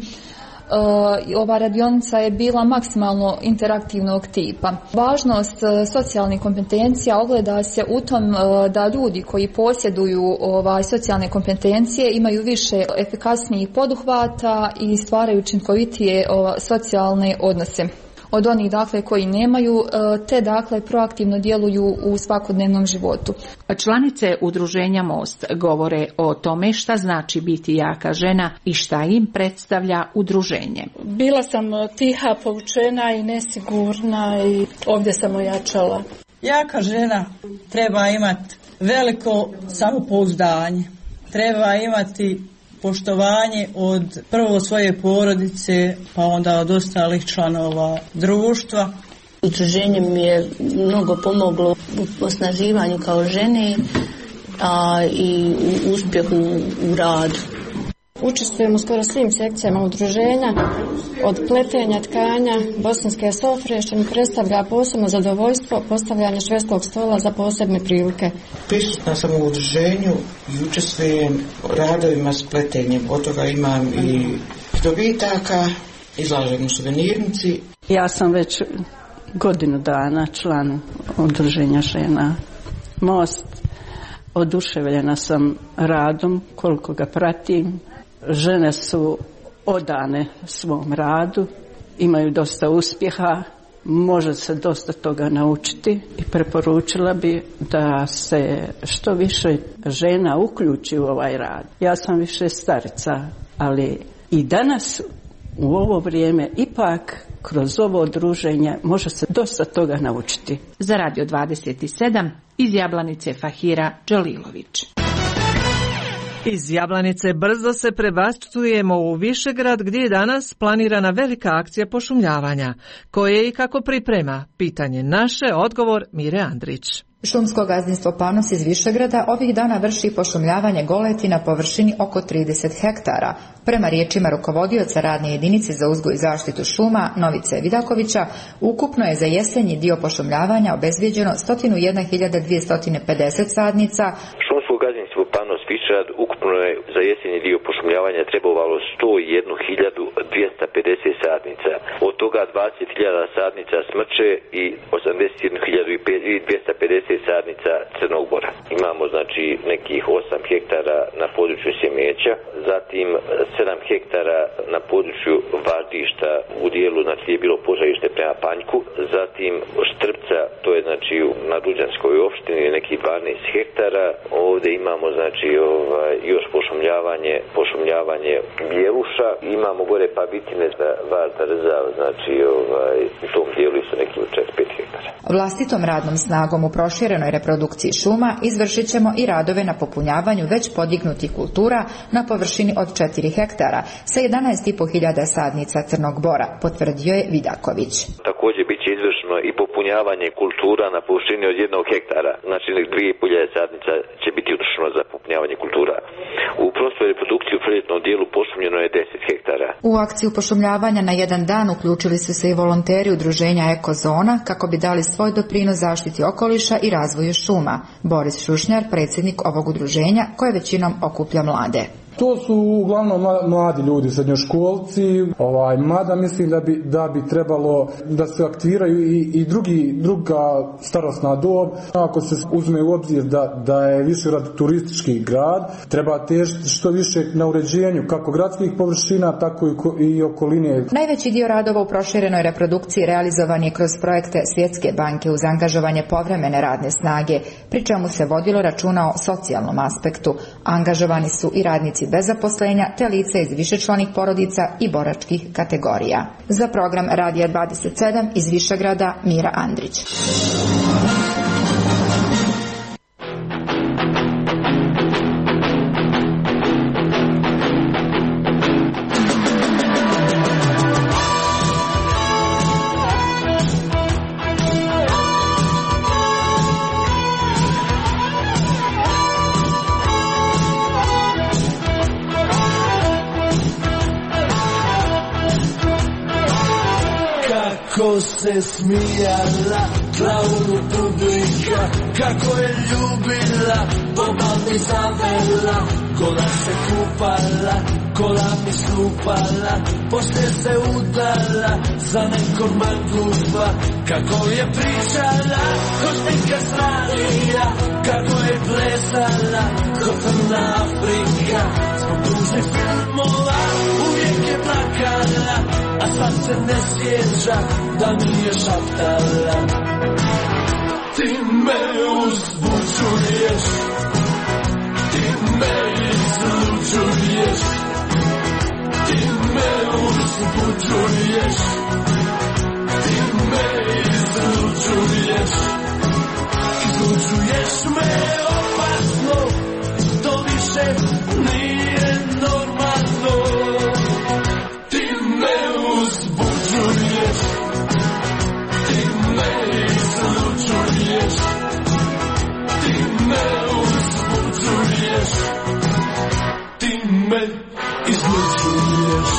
Ova radionica je bila maksimalno interaktivnog tipa. Važnost socijalnih kompetencija ogleda se u tom da ljudi koji posjeduju socijalne kompetencije imaju više efikasnijih poduhvata i stvaraju učinkovitije socijalne odnose od onih koji nemaju, te proaktivno djeluju u svakodnevnom životu. Članice udruženja Most govore o tome šta znači biti jaka žena i šta im predstavlja udruženje. Bila sam tiha, povučena i nesigurna i ovdje sam ojačala. Jaka žena treba imati veliko samopouzdanje, treba imati poštovanje od prvo svoje porodice, pa onda od ostalih članova društva. Udruženje mi je mnogo pomoglo u osnaživanju kao žene, a i u uspjehu u radu. Učestvujemo u skoro svim sekcijama udruženja, od pletenja, tkanja, bosanske sofre, što mi predstavlja posebno zadovoljstvo postavljanja švedskog stola za posebne prilike. Prisutna sam u udruženju i učestvujem u radovima s pletenjem. Od toga imam i dobitaka, izlažem u suvenirnici. Ja sam već godinu dana član udruženja žena Most. Oduševljena sam radom koliko ga pratim. Žene su odane svom radu, imaju dosta uspjeha, može se dosta toga naučiti i preporučila bi da se što više žena uključi u ovaj rad. Ja sam više starica, ali i danas u ovo vrijeme ipak kroz ovo druženje može se dosta toga naučiti. Za Radio 27 iz Jablanice Fahira Đalilović. Iz Jablanice brzo se prebacujemo u Višegrad gdje je danas planirana velika akcija pošumljavanja. Koje i kako priprema? Pitanje naše, odgovor Mire Andrić. Šumsko gazdinstvo Panos iz Višegrada ovih dana vrši pošumljavanje goleti na površini oko 30 hektara. Prema riječima rukovodioca radne jedinice za uzgoj i zaštitu šuma Novice Vidakovića, ukupno je za jesenji dio pošumljavanja obezbijeđeno 101.250 sadnica. Šumsko gazdinstvo Panos Višegrad ukupno je za jesenji dio pošumljavanja trebovalo 101.250 sadnica. Od toga 20.000 sadnica smrče i 81.250 sadnica crnog bora. Imamo znači nekih 8 hektara na području Sjemeća, zatim 7 hektara na području Vardišta u dijelu znači je bilo požarište prema Panjku, zatim Štrpca, to je znači na Ruđanskoj opštini nekih 12 hektara. Ovdje imamo znači još pošumljavanje Bjeluša, imamo gore Pabitine za Varda Rzav, znači u tom dijelu su neki 45 hektara. Vlastitom radnom snagom u proširenoj reprodukciji šuma izvršit ćemo i radove na popunjavanju već podignutih kultura na površini od 4 hektara sa 11.500 sadnica crnog bora, potvrdio je Vidaković. Također bit će izvršeno i popunjavanje kultura na površini od 1 hektara, znači 2.500 sadnica će biti utrošeno za popunjavanje kultura. U prostoj reprodukciji u proljetnom dijelu pošumljeno je 10 hektara. U akciju pošumljavanja na jedan dan uključili su se i volonteri udruženja Ekozona kako bi dali svoj doprinos zaštiti okoliša i razvoju šuma. Boris Šušnjar, predsjednik ovog udruženja koje većinom okuplja mlade. To su uglavnom mladi ljudi, srednjoškolci, mada mislim da bi trebalo da se aktiviraju i druga starosna dob. Ako se uzme u obzir da je Višegrad turistički grad, treba težiti što više na uređenju kako gradskih površina, tako i okoline. Najveći dio radova u proširenoj reprodukciji realizovan je kroz projekte Svjetske banke uz angažovanje povremene radne snage, pri čemu se vodilo računa o socijalnom aspektu. Angažovani su i radnici bez zaposlenja te lice iz višečlanih porodica i boračkih kategorija. Za program Radija 27 iz Višegrada Mira Andrić. Kako se smijala klaunu publika, kako je ljubila, Boga mi zavela, gola se kupala, kola mi slupala, poslije se udala za nekog manguba, kako je pričala, ko štika stranija, kako je plesala, ko crna Afrika, zbog tužnih filmova uvijek je plakala, a sad se ne sjeća da mi je šaptala. Ti me uzbuđuješ, ti me izluđuješ, ti me uzbuđuješ, ti me izluđuješ, izluđuješ me opasno, to više nije normalno. Ti me uzbuđuješ, ti me izluđuješ, ti me uzbuđuješ, ti me izluđuješ.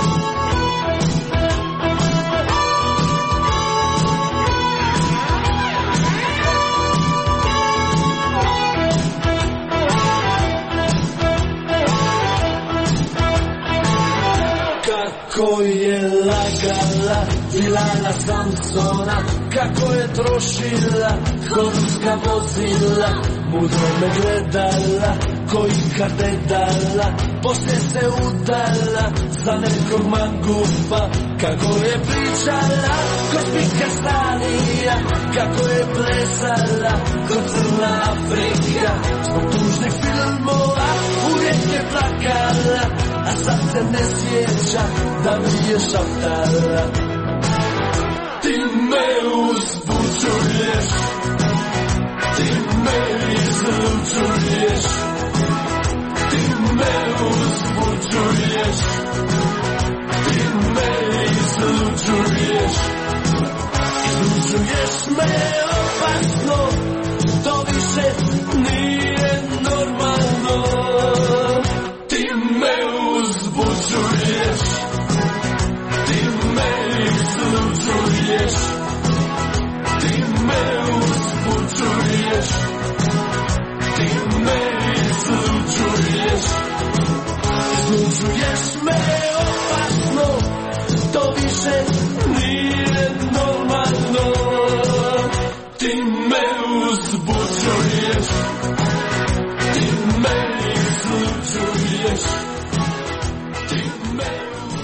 Kako je lagala Dilana Samsona, kako je trošila horska vozila, mudro me gledala ko ikad ne dala, poslije se udala za nekog mangupa. Kako je pričala kod Pika Stanija, kako je plesala kod Crna Afrika. Zbog tužnih filmova uvijek je plakala, a sad se ne sjeća da mi je šaptala. Ti me uzbuđuješ, ti me izluđuješ, ti me uzbuđuješ, ti me izluđuješ. Izluđuješ me opasno, to više nije normalno. Ti me uzbuđuješ, ti me izluđuješ, ti me uzbuđuješ, ti me izluđuješ. Izluđuješ me opasno, to više nije normalno. Ti me uzbuđuješ, ti me izluđuješ, ti me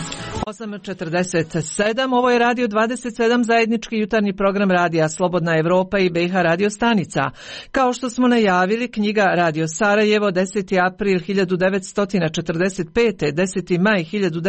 8:47, ovo je Radio 27, zajednički jutarnji program radija Slobodna Evropa i BiH radio stanica. Kao što smo najavili, knjiga Radio Sarajevo, 10. april 1945. 10. maj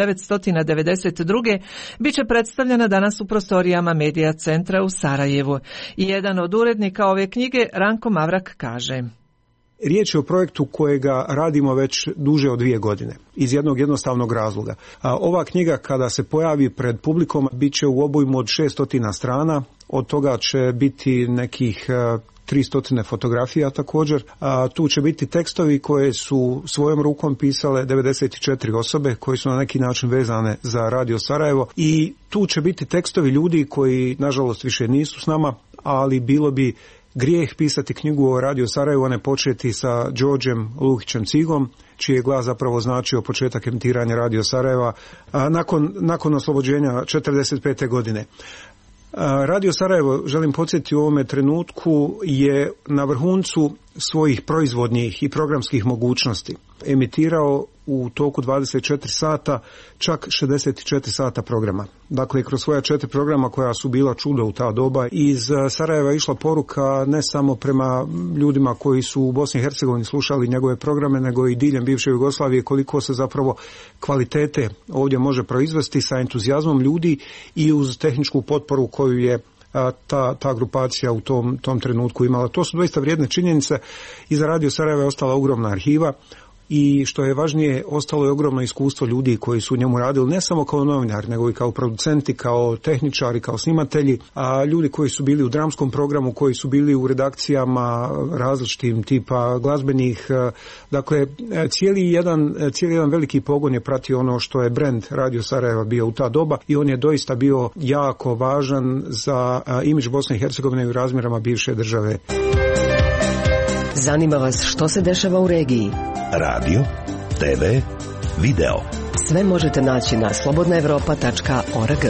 1992. bit će predstavljena danas u prostorijama Medija centra u Sarajevu. I jedan od urednika ove knjige, Ranko Mavrak, kaže: Riječ je o projektu kojega radimo već duže od 2 godine, iz jednog jednostavnog razloga. Ova knjiga kada se pojavi pred publikom bit će u obujmu od 600 strana, od toga će biti nekih 300 fotografija također. Tu će biti tekstovi koje su svojom rukom pisale 94 osobe koje su na neki način vezane za Radio Sarajevo, i tu će biti tekstovi ljudi koji nažalost više nisu s nama, ali bilo bi grijeh pisati knjigu o Radio Sarajevo, ne početi sa Đorđem Luhićem Cigom, čiji je glas zapravo značio početak emitiranja Radio Sarajeva nakon oslobođenja 1945. godine. Radio Sarajevo, želim podsjetiti, u ovome trenutku je na vrhuncu svojih proizvodnih i programskih mogućnosti. Emitirao u toku 24 sata čak 64 sata programa. Dakle, kroz svoja 4 programa koja su bila čudo u ta doba, iz Sarajeva išla poruka ne samo prema ljudima koji su u Bosni i Hercegovini slušali njegove programe, nego i diljem bivše Jugoslavije, koliko se zapravo kvalitete ovdje može proizvesti sa entuzijazmom ljudi i uz tehničku potporu koju je ta grupacija u tom trenutku imala. To su doista vrijedne činjenice. Iza Radio Sarajeva je ostala ogromna arhiva i što je važnije, ostalo je ogromno iskustvo ljudi koji su u njemu radili, ne samo kao novinari, nego i kao producenti, kao tehničari, kao snimatelji, a ljudi koji su bili u dramskom programu, koji su bili u redakcijama različitim tipa glazbenih. Dakle, cijeli jedan veliki pogon je pratio ono što je brand Radio Sarajeva bio u ta doba, i on je doista bio jako važan za imidž Bosne i Hercegovine u razmjerama bivše države. Zanima vas što se dešava u regiji? Radio, TV, video. Sve možete naći na slobodnaevropa.org.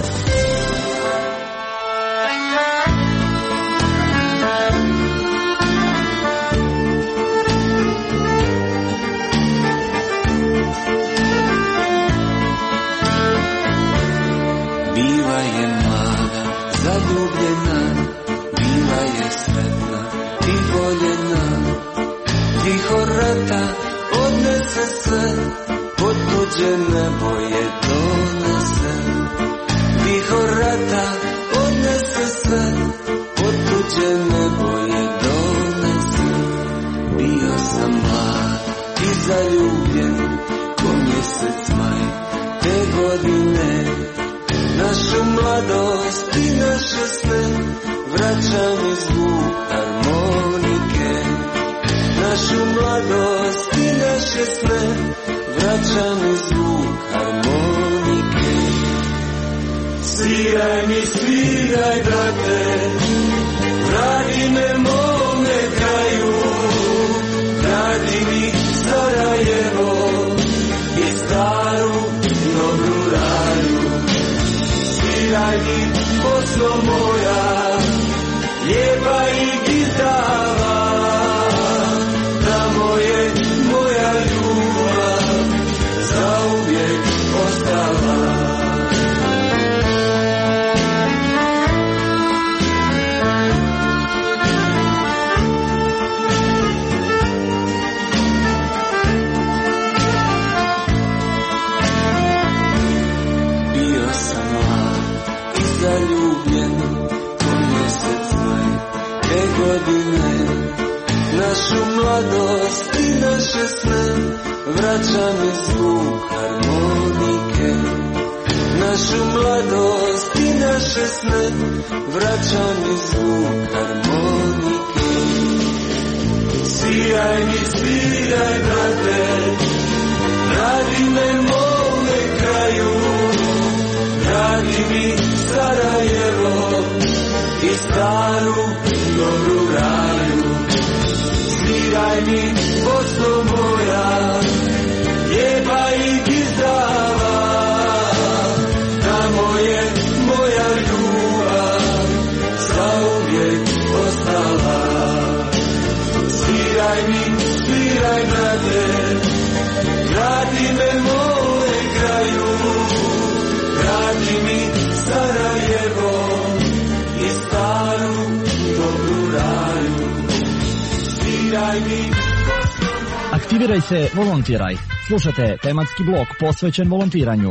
Bila je mlada, zaljubljena, bila je sretna i voljena. Tiho rata odnese sve, pod tuđe nebo je donese. Tiho rata odnese sve, pod tuđe nebo je donese. Bio sam mlad i zaljubljen, ko mjesec maj te godine. Našu mladost i naše sne vraća mi zvuk harmonike. Našu mladost i naše sne vraća mi zvuk harmonike. Sviraj mi, sviraj, brate, vrati me mome kraju. Vrati mi Sarajevo i staru dobru raju. Sviraj mi, Bosno moja, lijepa i gitava. Tamo je moja te godine, našu mladost i naše sne, vraća mi zvuk harmonike. Našu mladost i naše sne, vraća mi zvuk harmonike. Sviraj mi, sviraj brate, radi me mome kraju, radi mi Sarajevo i staru dobru raju. Sviraj mi Bosno moja, jeba i gizdava, tamo je moja ljubav zauvijek ostala. Sviraj mi, sviraj brate, vrati me mome kraju, vrati mi Sarajevo i staru dobru raju. Sviraj mi. Aktiviraj se, volontiraj. Slušate tematski blok posvećen volontiranju.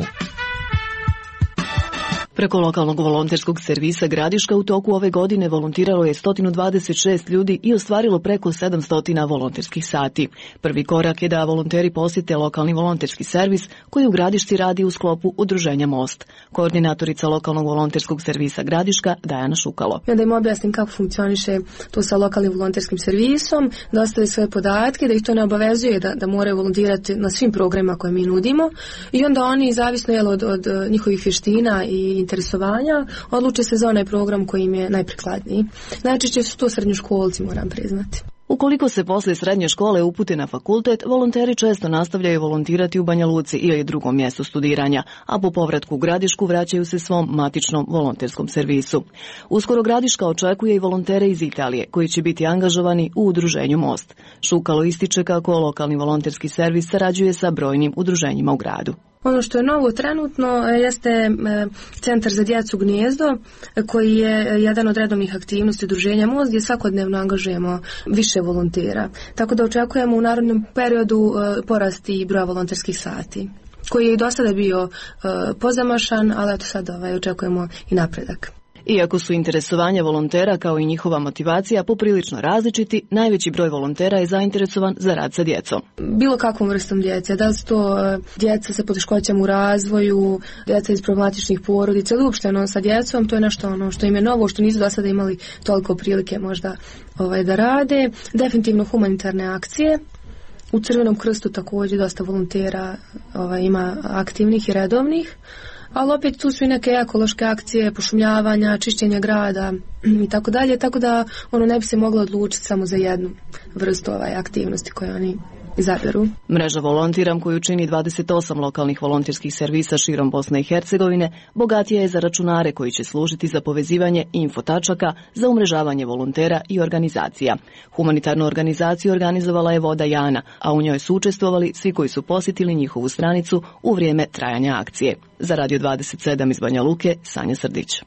Preko lokalnog volonterskog servisa Gradiška u toku ove godine volontiralo je 126 ljudi i ostvarilo preko 700 volonterskih sati. Prvi korak je da volonteri posjete lokalni volonterski servis koji u Gradišci radi u sklopu udruženja Most. Koordinatorica lokalnog volonterskog servisa Gradiška Dajana Šukalo. I onda im objasnim kako funkcioniše to sa lokalnim volonterskim servisom, da ostave svoje podatke, da ih to ne obavezuje da moraju volontirati na svim programima koje mi nudimo i onda oni, zavisno od njihovih vještina i interesovanja, odluče se za onaj program koji im je najprikladniji. Najčešće su to srednjoškolci, moram priznati. Ukoliko se posle srednje škole upute na fakultet, volonteri često nastavljaju volontirati u Banja Luci ili drugom mjestu studiranja, a po povratku u Gradišku vraćaju se svom matičnom volonterskom servisu. Uskoro Gradiška očekuje i volontere iz Italije, koji će biti angažovani u udruženju Most. Šukalo ističe kako lokalni volonterski servis sarađuje sa brojnim udruženjima u gradu. Ono što je novo trenutno jeste Centar za djecu Gnijezdo, koji je jedan od redovnih aktivnosti udruženja Most, gdje svakodnevno angažujemo više volontera. Tako da očekujemo u narednom periodu porasti broja volonterskih sati, koji je i do sada bio pozamašan, ali eto sad očekujemo i napredak. Iako su interesovanja volontera kao i njihova motivacija poprilično različiti, najveći broj volontera je zainteresovan za rad sa djecom. Bilo kakvom vrstom djece, da su to djeca sa poteškoćama u razvoju, djeca iz problematičnih porodica, ili uopšteno sa djecom, to je nešto što im je novo, što nisu do sada imali toliko prilike možda da rade. Definitivno humanitarne akcije. U Crvenom krstu također dosta volontera ima aktivnih i redovnih. Ali opet tu su i neke ekološke akcije, pošumljavanja, čišćenja grada i tako dalje, tako da ne bi se moglo odlučiti samo za jednu vrstu aktivnosti koje oni izaberu. Mreža Volontiram, koju čini 28 lokalnih volonterskih servisa širom Bosne i Hercegovine, bogatija je za računare koji će služiti za povezivanje infotačaka, za umrežavanje volontera i organizacija. Humanitarnu organizaciju organizovala je Voda Jana, a u njoj su učestvovali svi koji su posjetili njihovu stranicu u vrijeme trajanja akcije. Za Radio 27 iz Banja Luke, Sanja Srdić.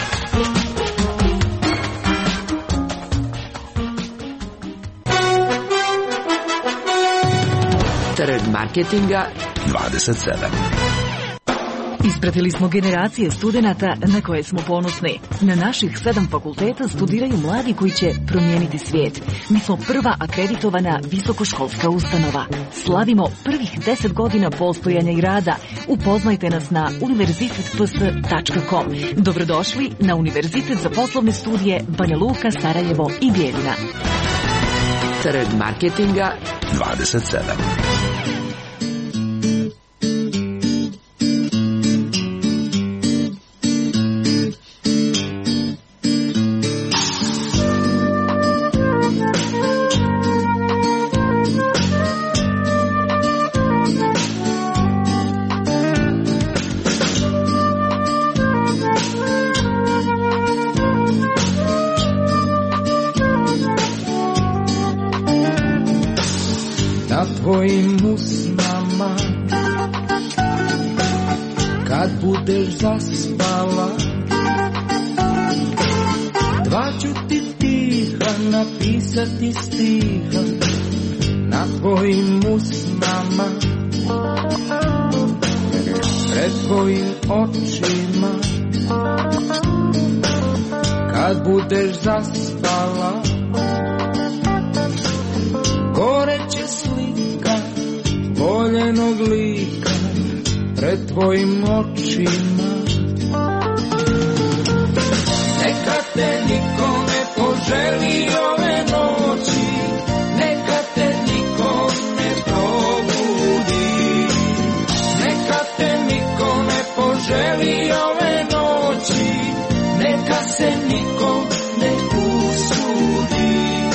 Trg marketinga 27. Ispratili smo generacije studenata na koje smo ponosni. Na naših 7 fakulteta studiraju mladi koji će promijeniti svijet. Mi smo prva akreditovana visokoškolska ustanova. Slavimo prvih 10 godina postojanja i rada. Upoznajte nas na univerzitetps.com. Dobrodošli na Univerzitet za poslovne studije Banja Luka, Sarajevo i Bijeljina. Trg marketinga 27. Tvojim usnama kad budeš zaspala, dva ću ti tiha napisati stiha na tvojim usnama, pred tvojim očima. kad budeš zaspala, goreće slika voljenog lika pred tvojim očima. Neka te niko ne poželi ove noći, neka te niko ne probudi, neka te niko ne poželi ove noći, neka se niko ne usudi.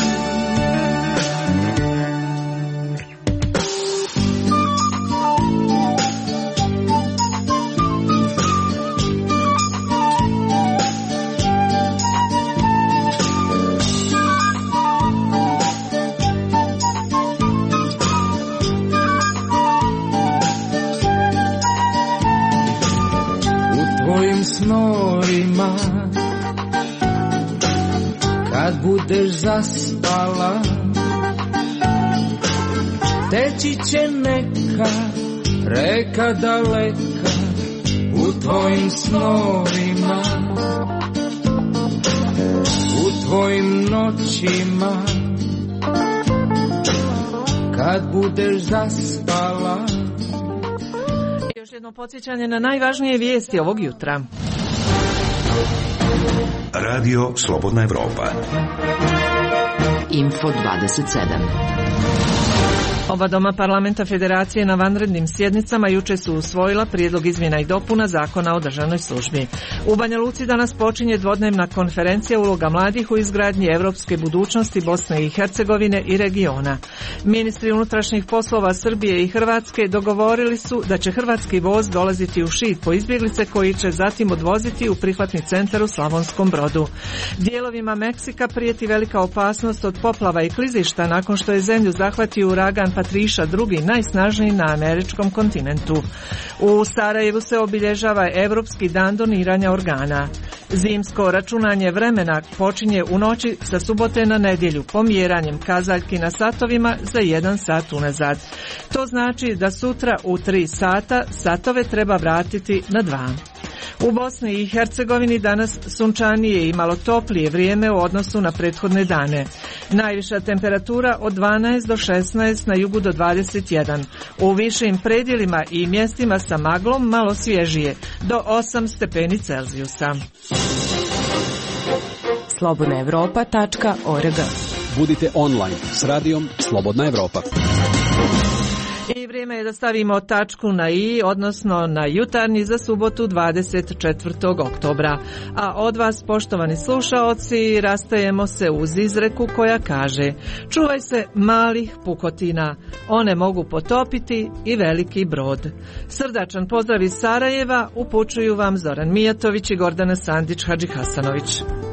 Snovima kad budeš zaspala, teći će neka reka daleka u tvojim snovima, u tvojim noćima kad budeš zaspala. Još jedno podsjećanje na najvažnije vijesti ovog jutra. Radio Slobodna Evropa. Info 27. Oba doma parlamenta Federacije na vanrednim sjednicama juče su usvojila prijedlog izmjena i dopuna Zakona o državnoj službi. U Banja Luci danas počinje dvodnevna konferencija uloga mladih u izgradnji evropske budućnosti Bosne i Hercegovine i regiona. Ministri unutrašnjih poslova Srbije i Hrvatske dogovorili su da će hrvatski voz dolaziti u Šid po izbjeglice koji će zatim odvoziti u prihvatni centar u Slavonskom Brodu. Dijelovima Meksika prijeti velika opasnost od poplava i klizišta nakon što je zemlju zahvatio uragan Patriša II, najsnažniji na američkom kontinentu. U Sarajevu se obilježava Evropski dan doniranja organa. Zimsko računanje vremena počinje u noći sa subote na nedjelju pomjeranjem kazaljki na satovima za 1 sat unazad. To znači da sutra u 3 sata satove treba vratiti na 2. U Bosni i Hercegovini danas sunčanije i malo toplije vrijeme u odnosu na prethodne dane. Najviša temperatura od 12 do 16, na jugu do 21. U višim predjelima i mjestima sa maglom malo svježije, do 8 stepeni Celzijusa. slobodnaevropa.org. Budite online s radijom Slobodna Evropa. I vrijeme je da stavimo tačku na i, odnosno na jutarnji za subotu 24. oktobra. A od vas, poštovani slušaoci, rastajemo se uz izreku koja kaže: čuvaj se malih pukotina, one mogu potopiti i veliki brod. Srdačan pozdrav iz Sarajeva upućuju vam Zoran Mijatović i Gordana Sandić Hadžihasanović.